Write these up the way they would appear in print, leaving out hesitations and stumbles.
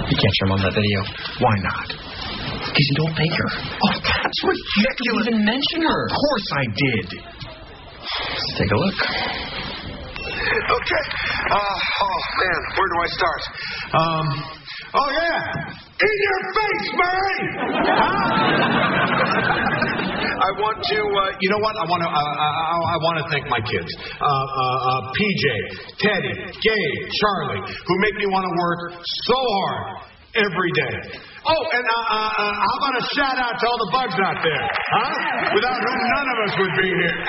You can't show Mom that video. Why not? Because you don't thank her. Oh, that's ridiculous. You didn't even mention her. Of course I did. Let's take a look. Okay. Oh, man. Where do I start? Oh, yeah. In your face, Murray! I want to, you know what? I want to thank my kids. PJ, Teddy, Gabe, Charlie, who make me want to work so hard every day. Oh, and how about a shout out to all the bugs out there, huh? Without whom none of us would be here.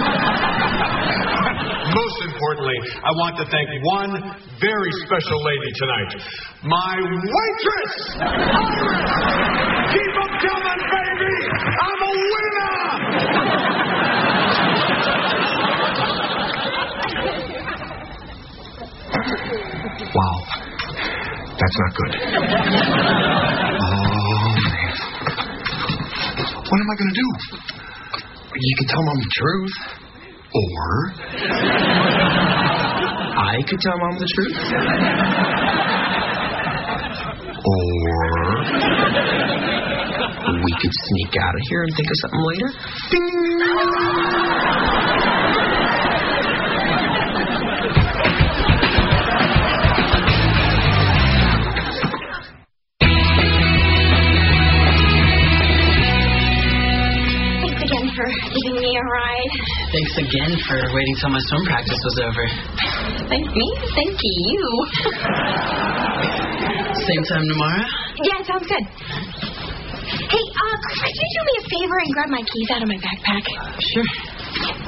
Most importantly, I want to thank one very special lady tonight. My waitress! Iris! Keep them coming, baby! I'm a winner! Wow. That's not good. Oh, man. What am I going to do? You can tell Mom the truth. Or I could tell Mom the truth. Or we could sneak out of here and think of something later. For giving me a ride. Thanks again for waiting till my swim practice was over. Thank me? Thank you. Same time tomorrow? Yeah, sounds good. Hey, could you do me a favor and grab my keys out of my backpack? Sure.